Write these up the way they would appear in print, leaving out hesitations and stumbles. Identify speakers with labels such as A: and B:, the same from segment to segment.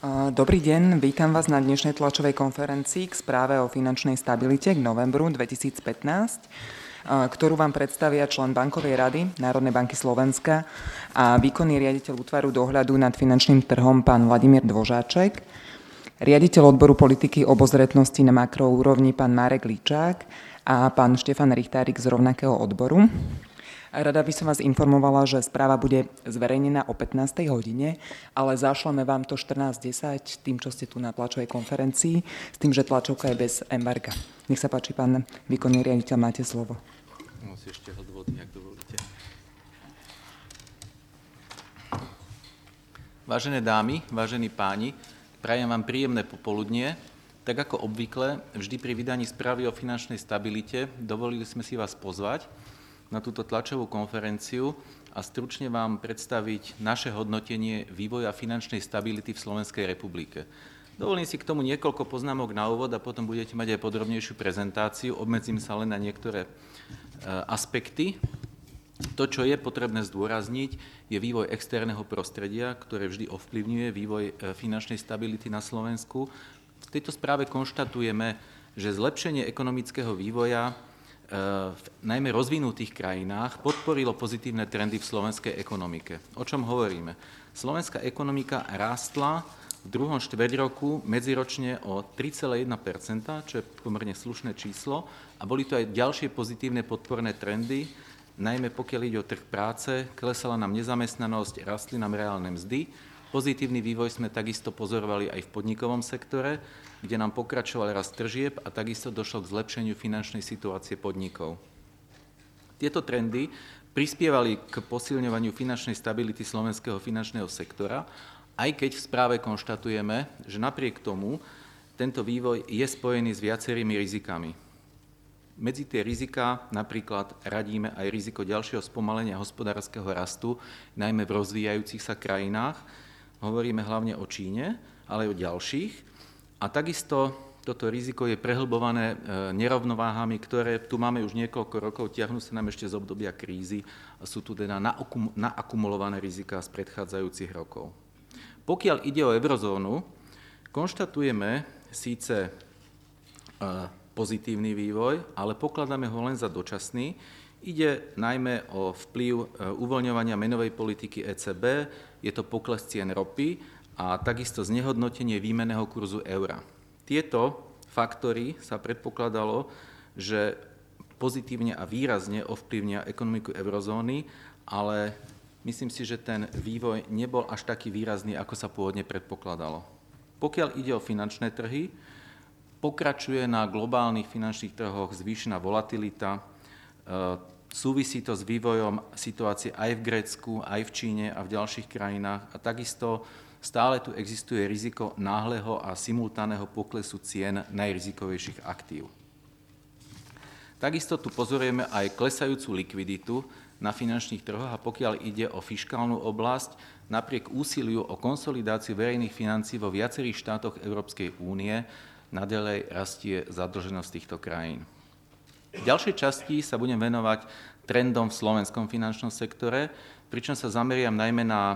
A: Dobrý deň, vítam vás na dnešnej tlačovej konferencii k správe o finančnej stabilite k novembru 2015, ktorú vám predstavia člen Bankovej rady Národnej banky Slovenska a výkonný riaditeľ útvaru dohľadu nad finančným trhom pán Vladimír Dvožáček, riaditeľ odboru politiky obozretnosti na makroúrovni pán Marek Ličák a pán Štefan Richtárik z rovnakého odboru. Rada by som vás informovala, že správa bude zverejnená o 15. hodine, ale zašleme vám to 14:10 tým, čo ste tu na tlačovej konferencii, s tým, že tlačovka je bez embarga. Nech sa páči, pán výkonný riaditeľ, máte slovo.
B: Musí ešte odvody, ak dovolíte. Vážené dámy, vážení páni, prajem vám príjemné popoludnie. Tak ako obvykle, vždy pri vydaní správy o finančnej stabilite dovolili sme si vás pozvať na túto tlačovú konferenciu a stručne vám predstaviť naše hodnotenie vývoja finančnej stability v Slovenskej republike. Dovolím si k tomu niekoľko poznámok na úvod a potom budete mať aj podrobnejšiu prezentáciu. Obmedzím sa len na niektoré aspekty. To, čo je potrebné zdôrazniť, je vývoj externého prostredia, ktoré vždy ovplyvňuje vývoj finančnej stability na Slovensku. V tejto správe konštatujeme, že zlepšenie ekonomického vývoja v najmä rozvinutých krajinách podporilo pozitívne trendy v slovenskej ekonomike. O čom hovoríme? Slovenská ekonomika rástla v druhom štvrťroku medziročne o 3,1%, čo je pomerne slušné číslo, a boli to aj ďalšie pozitívne podporné trendy, najmä pokiaľ ide o trh práce, klesala nám nezamestnanosť, rastli nám reálne mzdy. Pozitívny vývoj sme takisto pozorovali aj v podnikovom sektore, kde nám pokračoval rast tržieb a takisto došlo k zlepšeniu finančnej situácie podnikov. Tieto trendy prispievali k posilňovaniu finančnej stability slovenského finančného sektora, aj keď v správe konštatujeme, že napriek tomu tento vývoj je spojený s viacerými rizikami. Medzi tie riziká napríklad radíme aj riziko ďalšieho spomalenia hospodárskeho rastu, najmä v rozvíjajúcich sa krajinách. Hovoríme hlavne o Číne, ale aj o ďalších. A takisto toto riziko je prehlbované nerovnováhami, ktoré tu máme už niekoľko rokov, tiahnu sa nám ešte z obdobia krízy a sú tu teda naakumulované riziká z predchádzajúcich rokov. Pokiaľ ide o eurozónu, konštatujeme síce pozitívny vývoj, ale pokladáme ho len za dočasný. Ide najmä o vplyv uvoľňovania menovej politiky ECB, je to pokles cien ropy a takisto znehodnotenie výmenného kurzu eura. Tieto faktory sa predpokladalo, že pozitívne a výrazne ovplyvnia ekonomiku eurozóny, ale myslím si, že ten vývoj nebol až taký výrazný, ako sa pôvodne predpokladalo. Pokiaľ ide o finančné trhy, pokračuje na globálnych finančných trhoch zvýšená volatilita. Súvisí to s vývojom situácie aj v Grécku, aj v Číne a v ďalších krajinách a takisto stále tu existuje riziko náhleho a simultánneho poklesu cien najrizikovejších aktív. Takisto tu pozorujeme aj klesajúcu likviditu na finančných trhoch a pokiaľ ide o fiškálnu oblasť, napriek úsiliu o konsolidáciu verejných financií vo viacerých štátoch Európskej únie naďalej rastie zadlženosť týchto krajín. V ďalšej časti sa budem venovať trendom v slovenskom finančnom sektore, pričom sa zameriam najmä na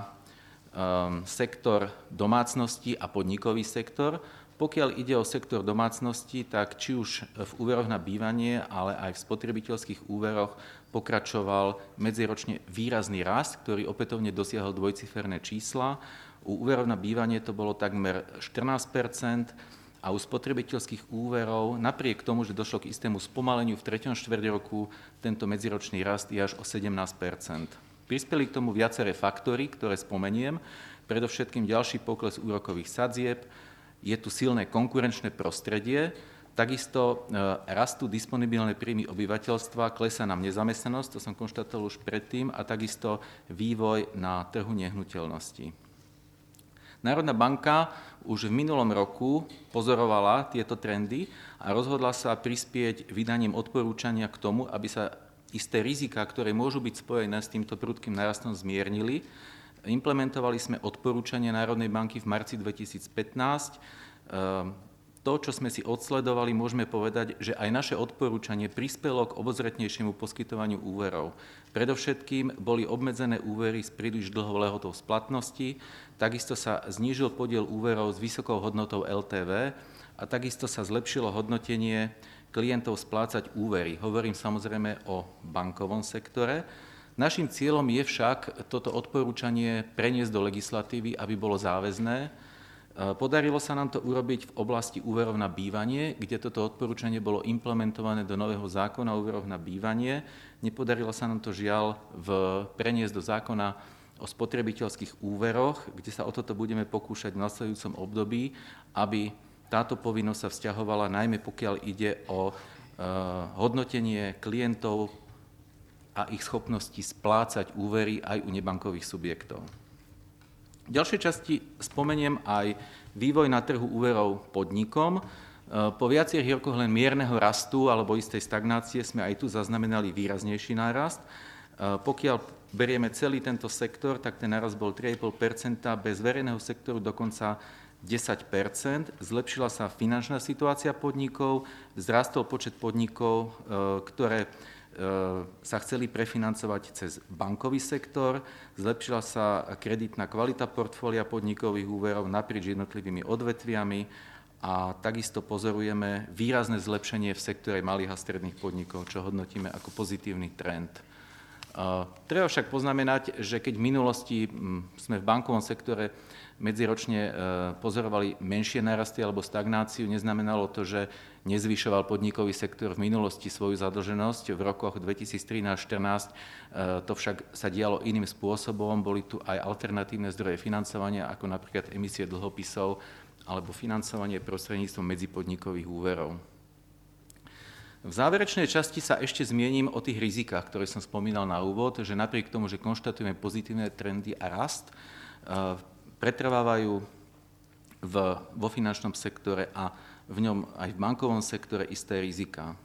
B: sektor domácnosti a podnikový sektor. Pokiaľ ide o sektor domácnosti, tak či už v úveroch na bývanie, ale aj v spotrebiteľských úveroch pokračoval medziročne výrazný rast, ktorý opätovne dosiahol dvojciferné čísla. U úverov na bývanie to bolo takmer 14%, a u spotrebiteľských úverov, napriek tomu, že došlo k istému spomaleniu v 3. štvrťroku, tento medziročný rast je až o 17%. Prispeli k tomu viaceré faktory, ktoré spomeniem, predovšetkým ďalší pokles úrokových sadzieb, je tu silné konkurenčné prostredie, takisto rastú disponibilné príjmy obyvateľstva, klesá nám nezamestnanosť, to som konštatoval už predtým, a takisto vývoj na trhu nehnuteľností. Národná banka už v minulom roku pozorovala tieto trendy a rozhodla sa prispieť vydaním odporúčania k tomu, aby sa isté riziká, ktoré môžu byť spojené s týmto prudkým narastom, zmiernili. Implementovali sme odporúčania Národnej banky v marci 2015. to, čo sme si odsledovali, môžeme povedať, že aj naše odporúčanie prispelo k obozretnejšiemu poskytovaniu úverov. Predovšetkým boli obmedzené úvery s príliš dlhou lehotou splatnosti, takisto sa znížil podiel úverov s vysokou hodnotou LTV a takisto sa zlepšilo hodnotenie klientov splácať úvery. Hovorím samozrejme o bankovom sektore. Naším cieľom je však toto odporúčanie preniesť do legislatívy, aby bolo záväzné. Podarilo sa nám to urobiť v oblasti úverov na bývanie, kde toto odporúčanie bolo implementované do nového zákona o úveroch na bývanie. Nepodarilo sa nám to žiaľ preniesť do zákona o spotrebiteľských úveroch, kde sa o toto budeme pokúšať v nasledujúcom období, aby táto povinnosť sa vzťahovala najmä pokiaľ ide o hodnotenie klientov a ich schopnosti splácať úvery aj u nebankových subjektov. V ďalšej časti spomeniem aj vývoj na trhu úverov podnikom. Po viacerých rokoch len mierneho rastu alebo istej stagnácie sme aj tu zaznamenali výraznejší nárast. Pokiaľ berieme celý tento sektor, tak ten nárast bol 3,5%, bez verejného sektoru dokonca 10%. Zlepšila sa finančná situácia podnikov, vzrastol počet podnikov, ktoré sa chceli prefinancovať cez bankový sektor, zlepšila sa kreditná kvalita portfólia podnikových úverov naprieč jednotlivými odvetviami a takisto pozorujeme výrazné zlepšenie v sektore malých a stredných podnikov, čo hodnotíme ako pozitívny trend. Treba však poznamenať, že keď v minulosti sme v bankovom sektore medziročne pozorovali menšie nárasty alebo stagnáciu, neznamenalo to, že nezvyšoval podnikový sektor v minulosti svoju zadlženosť. V rokoch 2013-2014 to však sa dialo iným spôsobom. Boli tu aj alternatívne zdroje financovania, ako napríklad emisie dlhopisov alebo financovanie prostredníctvom medzipodnikových úverov. V záverečnej časti sa ešte zmiením o tých rizikách, ktoré som spomínal na úvod, že napriek tomu, že konštatujeme pozitívne trendy a rast, pretrvávajú vo finančnom sektore a v ňom aj v bankovom sektore isté riziká.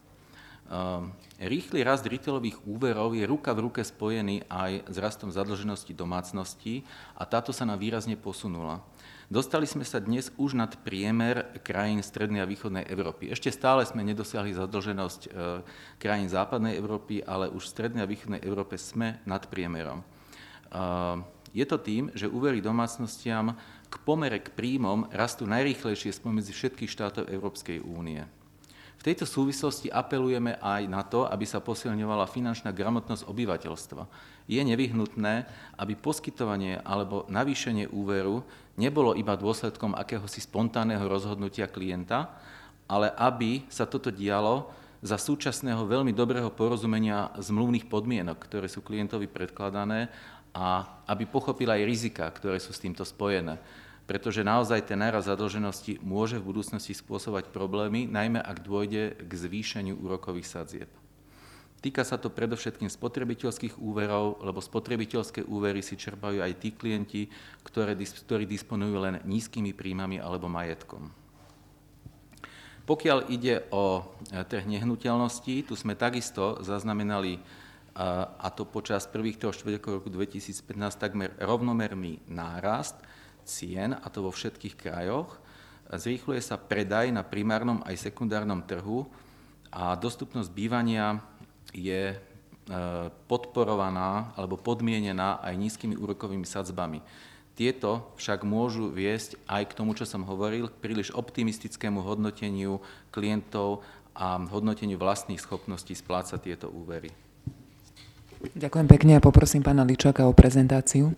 B: Rýchly rast retailových úverov je ruka v ruke spojený aj s rastom zadlženosti domácností a táto sa nám výrazne posunula. Dostali sme sa dnes už nad priemer krajín strednej a východnej Európy. Ešte stále sme nedosiahli zadlženosť krajín západnej Európy, ale už v strednej a východnej Európe sme nad priemerom. Je to tým, že úvery domácnostiam k pomere k príjmom rastú najrýchlejšie spomedzi všetkých štátov Európskej únie. V tejto súvislosti apelujeme aj na to, aby sa posilňovala finančná gramotnosť obyvateľstva. Je nevyhnutné, aby poskytovanie alebo navýšenie úveru nebolo iba dôsledkom akéhosi spontánneho rozhodnutia klienta, ale aby sa toto dialo za súčasného veľmi dobrého porozumenia zmluvných podmienok, ktoré sú klientovi predkladané a aby pochopil aj rizika, ktoré sú s týmto spojené. Pretože naozaj ten nárast zadlženosti môže v budúcnosti spôsobovať problémy, najmä ak dôjde k zvýšeniu úrokových sadzieb. Týka sa to predovšetkým spotrebiteľských úverov, lebo spotrebiteľské úvery si čerpajú aj tí klienti, ktorí disponujú len nízkymi príjmami alebo majetkom. Pokiaľ ide o trh nehnuteľností, tu sme takisto zaznamenali, a to počas prvých 3 štvrťrokov roku 2015, takmer rovnomerný nárast cien, a to vo všetkých krajoch. Zrýchľuje sa predaj na primárnom aj sekundárnom trhu a dostupnosť bývania je podporovaná alebo podmienená aj nízkymi úrokovými sadzbami. Tieto však môžu viesť aj k tomu, čo som hovoril, k príliš optimistickému hodnoteniu klientov a hodnoteniu vlastných schopností splácať tieto úvery.
A: Ďakujem pekne a poprosím pána Ličáka o prezentáciu.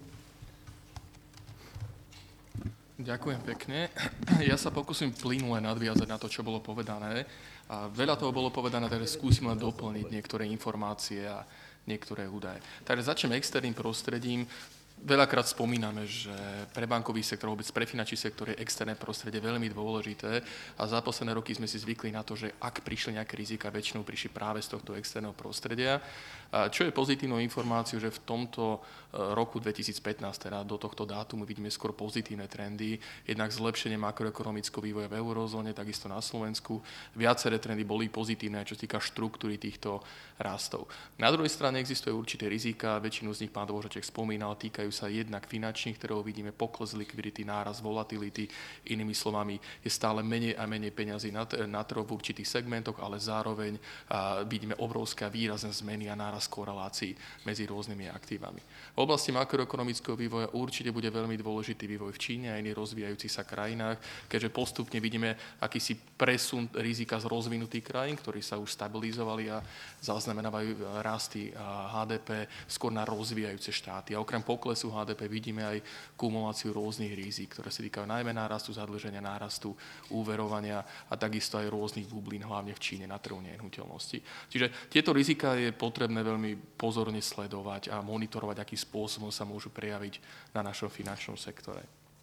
C: Ďakujem pekne. Ja sa pokúsim plynule nadviazať na to, čo bolo povedané. A veľa toho bolo povedané, takže skúsim len doplniť niektoré informácie a niektoré údaje. Takže začnem externým prostredím. Veľakrát spomíname, že pre bankový sektor, vôbec pre finančný sektor je externé prostredie veľmi dôležité a za posledné roky sme si zvykli na to, že ak prišli nejaké rizika, väčšinou prišli práve z tohto externého prostredia. Čo je pozitívnou informáciou, že v tomto roku 2015, teda do tohto dátumu vidíme skôr pozitívne trendy, jednak zlepšenie makroekonomického vývoja v eurozóne, takisto na Slovensku. Viaceré trendy boli pozitívne, čo sa týka štruktúry týchto rastov. Na druhej strane existuje určité rizika, väčšinu z nich pán Dvořáček spomínal, týkajú týkajú sa jednak finančných trhov, vidíme pokles likvidity, náraz volatility, inými slovami je stále menej a menej peňazí na trhu v určitých segmentoch, ale zároveň vidíme obrovské a výrazné zmeny a náraz korelácií medzi rôznymi aktívami. V oblasti makroekonomického vývoja určite bude veľmi dôležitý vývoj v Číne a iných rozvíjajúcich sa krajinách, keďže postupne vidíme akýsi presun rizika z rozvinutých krajín, ktorí sa už stabilizovali a zaznamenávajú rasty HDP skôr na rozvíjajúce štáty. A okrem poklesu HDP vidíme aj kumuláciu rôznych rizik, ktoré sa týkajú najmä nárastu zadlženia, nárastu úverovania a takisto aj rôznych bublín, hlavne v Číne na trhu nehnuteľnosti. Čiže tieto rizika je potrebné veľmi pozorne sledovať a monitorovať, akým spôsobom sa môžu prejaviť na našom finančnom sektore.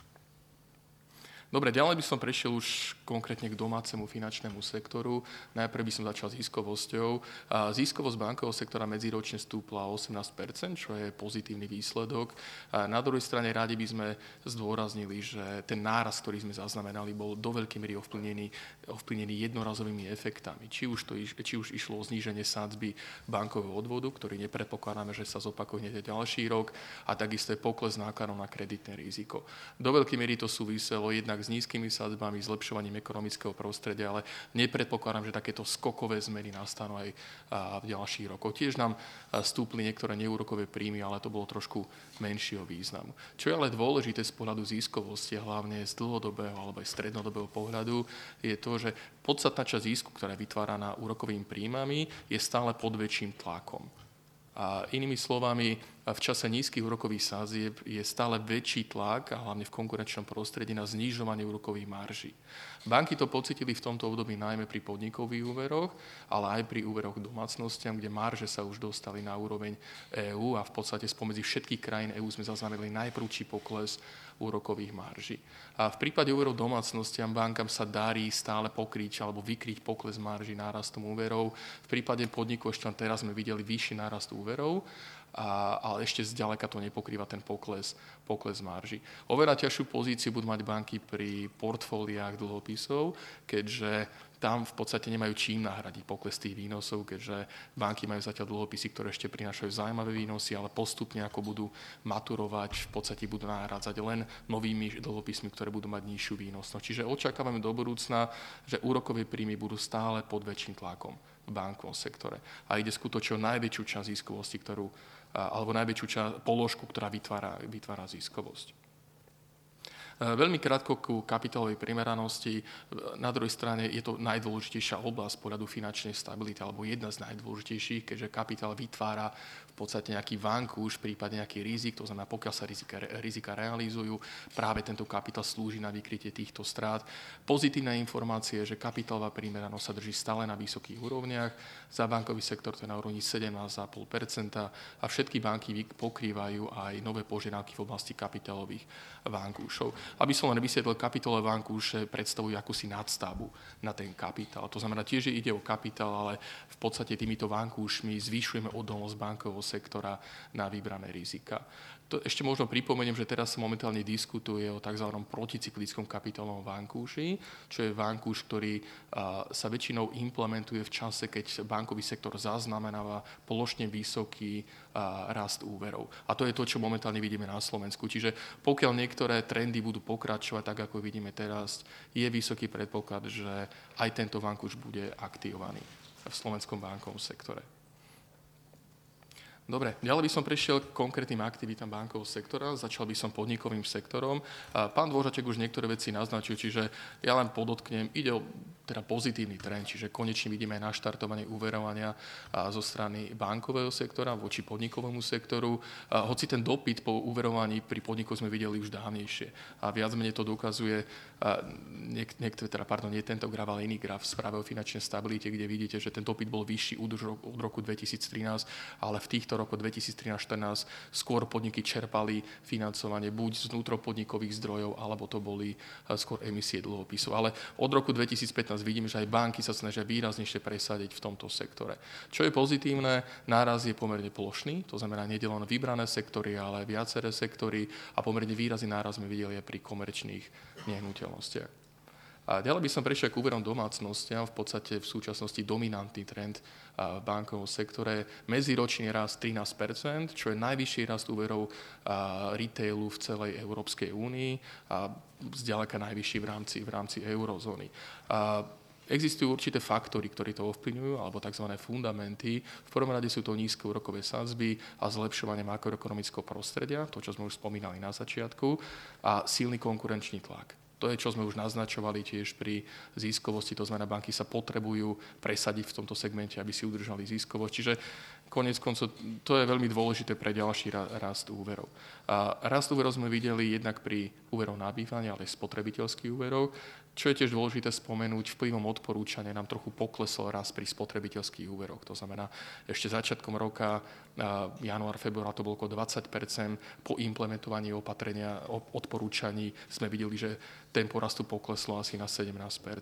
C: Dobre, ďalej by som prešiel už konkrétne k domácemu finančnému sektoru. Najprv by som začal ziskovosťou. Ziskovosť bankového sektora medziročne stúpla 18%, čo je pozitívny výsledok. Na druhej strane radi by sme zdôraznili, že ten nárast, ktorý sme zaznamenali, bol do veľkej miery ovplyvnený jednorazovými efektami. Či už išlo o zníženie sádzby bankového odvodu, ktorý nepredpokladáme, že sa zopakuje ďalší rok, a takisto je pokles nákladov na kreditné riziko. Do veľkej miery to súviselo jednak s nízkymi sadzbami, zlepšovaním ekonomického prostredia, ale nepredpokladám, že takéto skokové zmeny nastanú aj v ďalších rokoch. Tiež nám stúpli niektoré neúrokové príjmy, ale to bolo trošku menšieho významu. Čo je ale dôležité z pohľadu ziskovosti, hlavne z dlhodobého alebo aj strednodobého pohľadu, je to, že podstatná časť zisku, ktorá je vytváraná úrokovými príjmami, je stále pod väčším tlakom. A inými slovami, v čase nízkych úrokových sádzieb je stále väčší tlak, a hlavne v konkurenčnom prostredí, na znižovanie úrokových marží. Banky to pocitili v tomto období najmä pri podnikových úveroch, ale aj pri úveroch domácnostiam, kde marže sa už dostali na úroveň EÚ a v podstate spomedzi všetkých krajín EÚ sme zaznamenali najprúdší pokles úrokových marží. A v prípade úverov domácnostiam bankám sa darí stále pokryť alebo vykryť pokles marží nárastom úverov. V prípade podnikov ešte teraz sme videli vyšší nárast úverov, ale ešte zďaleka to nepokrýva ten pokles marží. Oveľa ťažšiu pozíciu budú mať banky pri portfóliách dlhopisov, keďže tam v podstate nemajú čím nahradiť pokles tých výnosov, keďže banky majú zatiaľ dlhopisy, ktoré ešte prinášajú zaujímavé výnosy, ale postupne ako budú maturovať, v podstate budú nahrádzať len novými dlhopismi, ktoré budú mať nižšiu výnosnosť. Čiže očakávame do budúcna, že úrokové príjmy budú stále pod väčším tlakom v bankovom sektore. A ide skutočne o najväčšiu časť ziskovosti, alebo najväčšiu položku, ktorá vytvára ziskovosť. Veľmi krátko ku kapitálovej primeranosti. Na druhej strane je to najdôležitejšia oblasť pohľadu finančnej stability, alebo jedna z najdôležitejších, keďže kapitál vytvára v podstate nejaký vankúš, prípadne nejaký rizik, to znamená, pokiaľ sa rizika realizujú, práve tento kapitál slúži na vykrytie týchto strát. Pozitívna informácia je, že kapitálová primeranosť sa drží stále na vysokých úrovniach. Za bankový sektor to je na úrovni 17,5% a všetky banky pokrývajú aj nové požiadavky v oblasti kapitálových vankúšov. Aby som len vysvetlil, kapitálové vankúše predstavujú akúsi nadstavbu na ten kapitál. To znamená, tiež ide o kapitál, ale v podstate týmito vankúšmi zvyšujeme odolnosť bankového sektora na vybrané rizika. To ešte možno pripomeniem, že teraz sa momentálne diskutuje o tzv. Proticyklickom kapitálovom vankúši, čo je vankúš, ktorý sa väčšinou implementuje v čase, keď bankový sektor zaznamenáva plošne vysoký rast úverov. A to je to, čo momentálne vidíme na Slovensku. Čiže pokiaľ niektoré trendy budú pokračovať tak, ako vidíme teraz, je vysoký predpoklad, že aj tento vankúš bude aktivovaný v slovenskom bankovom sektore. Dobre, ďalej by som prešiel k konkrétnym aktivitám bankového sektora, začal by som podnikovým sektorom. Pán Dvořáček už niektoré veci naznačil, čiže ja len podotknem, ide o teda pozitívny trend, čiže konečne vidíme aj naštartovanie úverovania zo strany bankového sektora voči podnikovému sektoru. Hoci ten dopyt po úverovaní pri podnikoch sme videli už dávnejšie. A viac menej to dokazuje nie tento graf, ale iný graf v správe o finančnej stabilite, kde vidíte, že ten dopyt bol vyšší od roku 2013, ale v týchto rokoch 2013-2014 skôr podniky čerpali financovanie buď z vnútropodnikových zdrojov, alebo to boli skôr emisie dlhopisov. Ale od roku 2015 vidíme, že aj banky sa snažia výraznejšie presadiť v tomto sektore. Čo je pozitívne, náraz je pomerne plošný, to znamená, nie len vybrané sektory, ale viaceré sektory a pomerne výrazný náraz sme videli aj pri komerčných nehnuteľnostiach. A ďalej by som prešiel k úverom domácnostiam, v podstate v súčasnosti dominantný trend v bankovom sektore. Medziročný rast 13%, čo je najvyšší rast úverov retailu v celej Európskej únii a zďaleka najvyšší v rámci eurozóny. Existujú určité faktory, ktoré to ovplyvňujú, alebo tzv. Fundamenty. V prvom rade sú to nízke úrokové sadzby a zlepšovanie makroekonomického prostredia, to, čo sme už spomínali na začiatku, a silný konkurenčný tlak. To je, čo sme už naznačovali tiež pri ziskovosti, to znamená, banky sa potrebujú presadiť v tomto segmente, aby si udržali ziskovosť. Čiže koniec koncov, to je veľmi dôležité pre ďalší rast úverov. A rast úverov sme videli jednak pri úverov na bývanie, ale aj spotrebiteľských úverov. Čo je tiež dôležité spomenúť, vplyvom odporúčania nám trochu poklesol rast pri spotrebiteľských úveroch. To znamená, ešte začiatkom roka, január, február, to bolo okolo 20%. Po implementovaní opatrenia, odporúčaní sme videli, že tempo rastu pokleslo asi na 17%.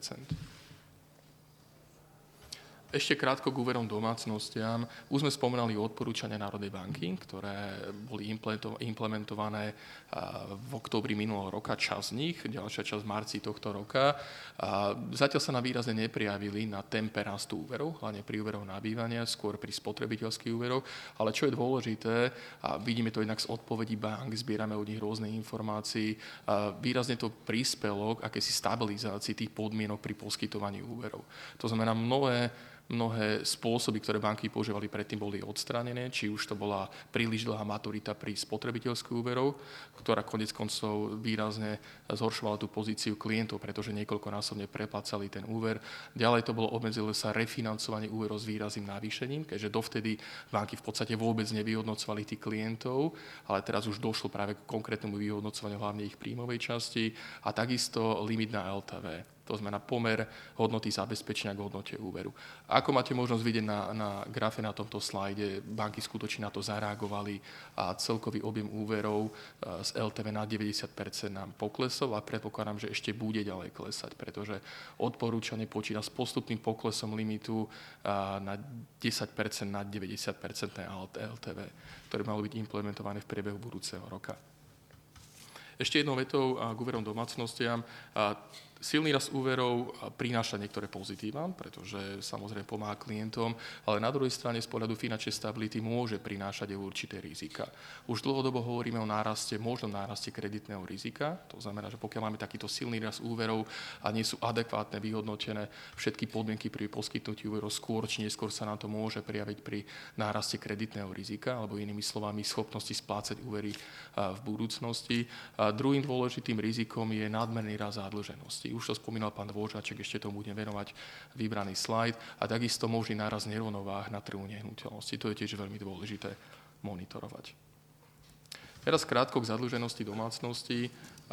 C: Ešte krátko k úverom domácnostiam. Už sme spomínali odporúčania Národnej banky, ktoré boli implementované v októbri minulého roka, časť z nich, ďalšia časť v marci tohto roka. Zatiaľ sa nám výrazne neprijavili na tempe rastu úverov, hlavne pri úveroch na bývanie, skôr pri spotrebiteľských úveroch. Ale čo je dôležité, a vidíme to jednak z odpovedí bank, zbierame od nich rôzne informácií, výrazne to prispelo k akési stabilizácii tých podmienok pri poskytovaní úverov. To znamená, mnohé spôsoby, ktoré banky používali predtým, boli odstránené, či už to bola príliš dlhá maturita pri spotrebiteľských úverov, ktorá koniec koncov výrazne zhoršovala tú pozíciu klientov, pretože niekoľkonásobne preplácali ten úver. Ďalej to bolo obmedzilo sa refinancovanie úverov s výrazným navýšením, keďže dovtedy banky v podstate vôbec nevyhodnocovali tých klientov, ale teraz už došlo práve k konkrétnemu vyhodnocovaniu hlavne ich príjmovej časti a takisto limit na LTV. To znamená pomer hodnoty zabezpečenia k hodnote úveru. Ako máte možnosť vidieť na grafe na tomto slajde, banky skutočne na to zareagovali a celkový objem úverov z LTV na 90% nám poklesol a predpokladám, že ešte bude ďalej klesať, pretože odporúčanie počíta s postupným poklesom limitu na 10% na 90% LTV, ktoré malo byť implementované v priebehu budúceho roka. Ešte jednou vetou k úverom domácnostiam. Silný rast úverov prináša niektoré pozitíva, pretože samozrejme pomáha klientom, ale na druhej strane z pohľadu finančnej stability môže prinášať aj určité rizika. Už dlhodobo hovoríme o možnom náraste kreditného rizika, to znamená, že pokiaľ máme takýto silný rast úverov a nie sú adekvátne vyhodnotené všetky podmienky pri poskytnutí úverov, skôr či neskôr sa nám to môže prejaviť pri náraste kreditného rizika, alebo inými slovami schopnosti splácať úvery v budúcnosti. Druhým dôležitým rizikom je nadmerný rast zadlženosti. Už to spomínal pán Dvořáček, ešte tomu budem venovať vybraný slajd. A takisto možný náraz nerovnováh na trhu nehnuteľnosti. To je tiež veľmi dôležité monitorovať. Teraz krátko k zadlženosti domácností.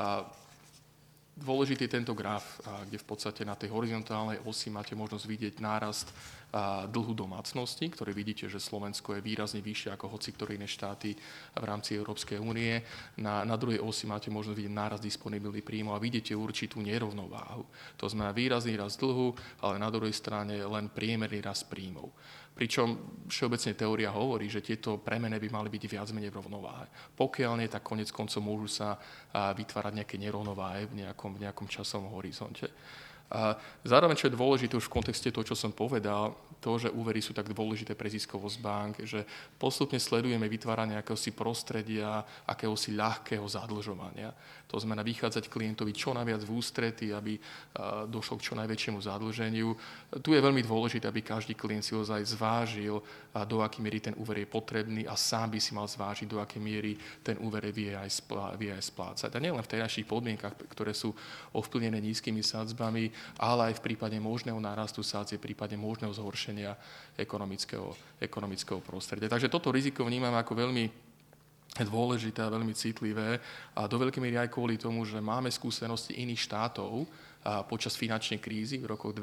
C: Dôležitý je tento graf, kde v podstate na tej horizontálnej osi máte možnosť vidieť nárast dlhu domácnosti, ktorý vidíte, že Slovensko je výrazne vyššie ako hoci ktoré iné štáty v rámci Európskej únie. Na druhej osi máte možnosť vidieť nárast disponibilných príjmov a vidíte určitú nerovnováhu. To znamená výrazný rast dlhu, ale na druhej strane len priemerný rast príjmov. Pričom všeobecne teória hovorí, že tieto premene by mali byť viac menej v rovnováhe. Pokiaľ nie, tak koniec koncov môžu sa vytvárať nejaké nerovnováhy v nejakom časovom horizonte. A zároveň, čo je dôležité už v kontexte toho, čo som povedal, to, že úvery sú tak dôležité pre ziskovosť bank, že postupne sledujeme vytváranie akéhosi prostredia, akéhosi ľahkého zadlžovania. To znamená vychádzať klientovi čo najviac v ústrety, aby došlo k čo najväčšiemu zadlženiu. Tu je veľmi dôležité, aby každý klient si ozaj zvážil, do akej miery ten úver je potrebný a sám by si mal zvážiť, do akej miery ten úver vie aj splácať. A nielen v terajších podmienkach, ktoré sú ovplyvnené nízkymi sadzbami, ale aj v prípade možného nárastu sadzie, v prípade možného zhoršenia ekonomického prostredia. Takže toto riziko vnímam ako veľmi dôležité a veľmi citlivé a do veľkej miery aj kvôli tomu, že máme skúsenosti iných štátov počas finančnej krízy v rokoch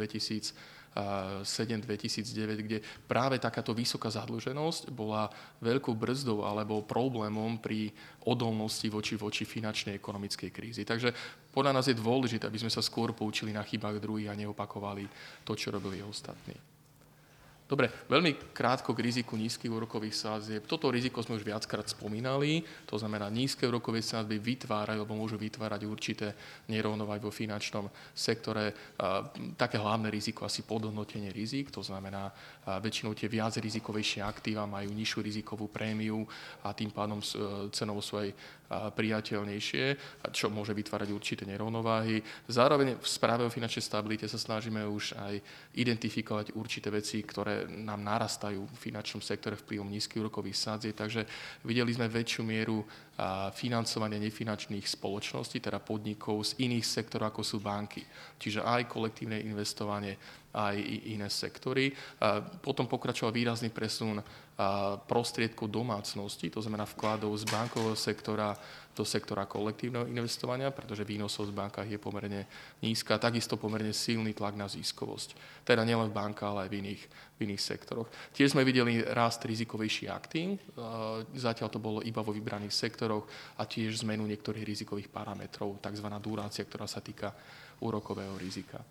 C: 2007-2009, kde práve takáto vysoká zadlženosť bola veľkou brzdou alebo problémom pri odolnosti voči finančnej ekonomickej krízi. Takže podľa nás je dôležité, aby sme sa skôr poučili na chybách druhých a neopakovali to, čo robili ostatní. Dobre, veľmi krátko k riziku nízkych úrokových sádzieb. Toto riziko sme už viackrát spomínali, to znamená nízke úrokové sádzby vytvárajú alebo môžu vytvárať určité nerovnováhy vo finančnom sektore. Také hlavné riziko asi podhodnotenie rizik, to znamená väčšinou tie viac rizikovejšie aktíva majú nižšiu rizikovú prémiu a tým pádom cenovo sú aj priateľnejšie, čo môže vytvárať určité nerovnováhy. Zároveň v správe o finančnej stabilite sa snažíme už aj identifikovať určité veci, ktoré nám narastajú v finančnom sektore vplyvom nízkych úrokových sádzieb, takže videli sme väčšiu mieru financovania nefinančných spoločností, teda podnikov z iných sektorov, ako sú banky. Čiže aj kolektívne investovanie, aj iné sektory. Potom pokračoval výrazný presun prostriedkov domácnosti, to znamená vkladov z bankového sektora do sektora kolektívneho investovania, pretože výnosov v bankách je pomerne nízka, takisto pomerne silný tlak na ziskovosť. Teda nielen v bankách, ale aj v iných sektoroch. Tiež sme videli rast rizikovejších aktív, zatiaľ to bolo iba vo vybraných sektoroch a tiež zmenu niektorých rizikových parametrov, tzv. Durácia, ktorá sa týka úrokového rizika.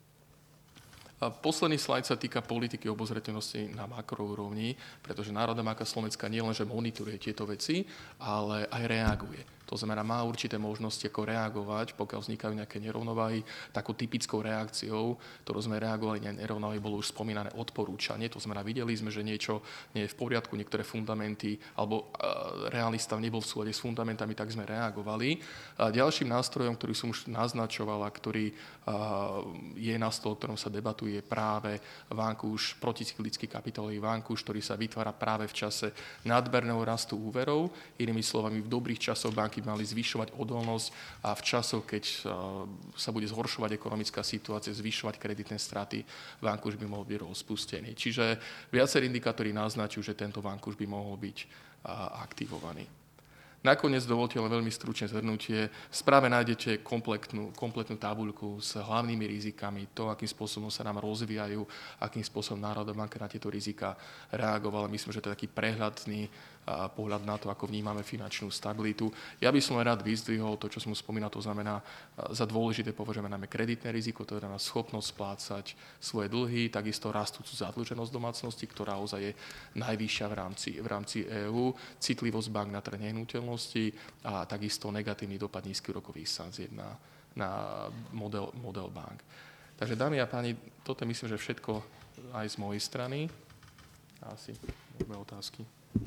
C: Posledný slajd sa týka politiky obozreteľnosti na makroúrovni, pretože Národná banka Slovenska nielenže monitoruje tieto veci, ale aj reaguje. To znamená, má určité možnosti, ako reagovať, pokiaľ vznikajú nejaké nerovnováhy. Takou typickou reakciou, ktorú sme reagovali na nerovnováhy, bolo už spomínané odporúčanie. To znamená, videli sme, že niečo nie je v poriadku, niektoré fundamenty, alebo reálny stav nebol v súlade s fundamentami, tak sme reagovali. Ďalším nástrojom, ktorý som už naznačoval a ktorý je na stole, o ktorom sa debatuje, je práve vankúš, proticyklický kapitálový vankúš, ktorý sa vytvára práve v čase nadmerného rastu úverov. Inými slovami, v dobrých časoch banky mali zvyšovať odolnosť a v časoch, keď sa bude zhoršovať ekonomická situácia, zvyšovať kreditné straty, vankúš by mohol byť rozpustený. Čiže viacerí indikátori naznačujú, že tento vankúš by mohol byť aktivovaný. Nakoniec dovolte len veľmi stručné zhrnutie. V správe nájdete kompletnú tabuľku s hlavnými rizikami, to, akým spôsobom sa nám rozvíjajú, akým spôsobom Národná banka na tieto rizika reagovala. Myslím, že to je taký prehľadný pohľad na to, ako vnímame finančnú stabilitu. Ja by som len rád vyzdvihol to, čo som spomínal, to znamená, za dôležité považujeme najmä kreditné riziko, to je na schopnosť splácať svoje dlhy, takisto rastúcu zadlženosť domácnosti, ktorá ozaj je najvyššia v rámci EÚ, citlivosť bank na trh nehnuteľnosti a takisto negatívny dopad nízkych úrokových sadzieb na model bank. Takže dámy a páni, toto myslím, že všetko aj z mojej strany. Asi môžeme otázky.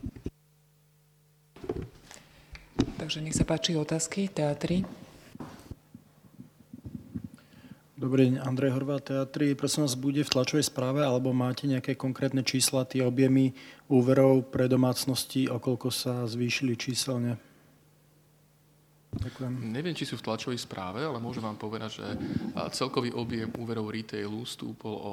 A: Takže nech sa páči otázky, teatri.
D: Dobrý deň, Andrej Horváth, Teatri. Prosím vás, bude v tlačovej správe, alebo máte nejaké konkrétne čísla, tie objemy úverov pre domácnosti, o koľko sa zvýšili číselne? Ďakujem.
C: Neviem, či sú v tlačovej správe, ale môžem vám povedať, že celkový objem úverov retailu stúpol o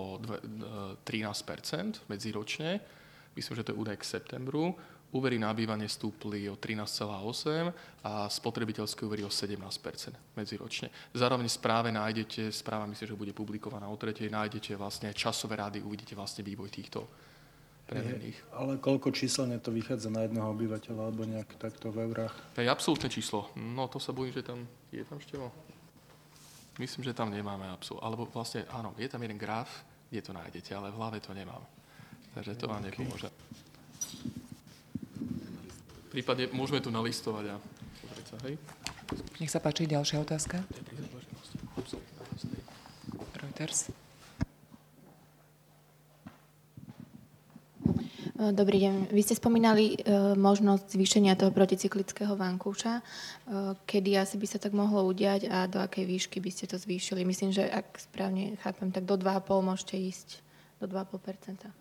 C: 13% medziročne. Myslím, že to je údaj k septembru. Úvery na bývanie stúpli o 13,8% a spotrebiteľské úvery o 17% medziročne. Zároveň v správe nájdete, správa myslím, že bude publikovaná o 3:00, nájdete vlastne časové rady, uvidíte vlastne vývoj týchto premených.
D: Ale koľko číselne to vychádza na jedného obyvateľa, alebo nejak takto v eurách?
C: To je absolútne číslo. No to sa bojím, že tam je tam števo. Myslím, že tam nemáme alebo vlastne áno, je tam jeden graf, kde to nájdete, ale v hlave to nemám. Takže to vám nepomôže. Prípadne môžeme tu nalistovať a pozrieť sa, hej?
A: Nech sa páči, ďalšia otázka. Reuters.
E: Dobrý deň. Vy ste spomínali možnosť zvýšenia toho proticyklického vankúša. Kedy asi by sa tak mohlo udiať a do akej výšky by ste to zvýšili? Myslím, že ak správne chápem, tak do 2,5 môžete ísť, do 2,5%.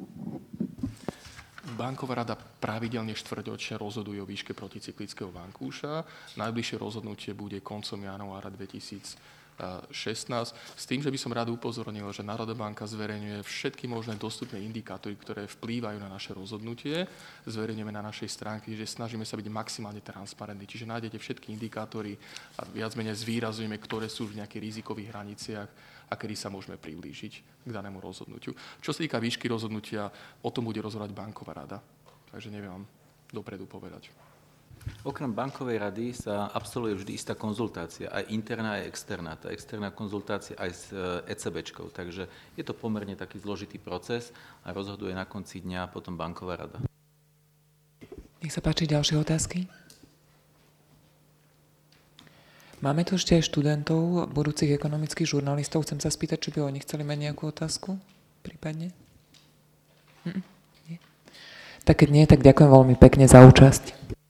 C: Banková rada pravidelne štvrťročne rozhoduje o výške proticyklického vankúša. Najbližšie rozhodnutie bude koncom januára 2016. S tým, že by som rád upozornil, že Národná banka zverejňuje všetky možné dostupné indikátory, ktoré vplývajú na naše rozhodnutie. Zverejňujeme na našej stránke, že snažíme sa byť maximálne transparentní. Čiže nájdete všetky indikátory a viac menej zvýrazujeme, ktoré sú v nejakých rizikových hraniciach a kedy sa môžeme priblížiť k danému rozhodnutiu. Čo sa týka výšky rozhodnutia, o tom bude rozhodovať banková rada. Takže neviem vám dopredu povedať.
B: Okrem bankovej rady sa absolvuje vždy istá konzultácia, aj interná, aj externá. Tá externá konzultácia aj s ECBčkou, takže je to pomerne taký zložitý proces a rozhoduje na konci dňa potom banková rada.
A: Nech sa páči, ďalšie otázky? Máme tu ešte aj študentov, budúcich ekonomických žurnalistov. Chcem sa spýtať, či by oni chceli mať nejakú otázku, prípadne? Nie? Tak keď nie, tak ďakujem veľmi pekne za účasť.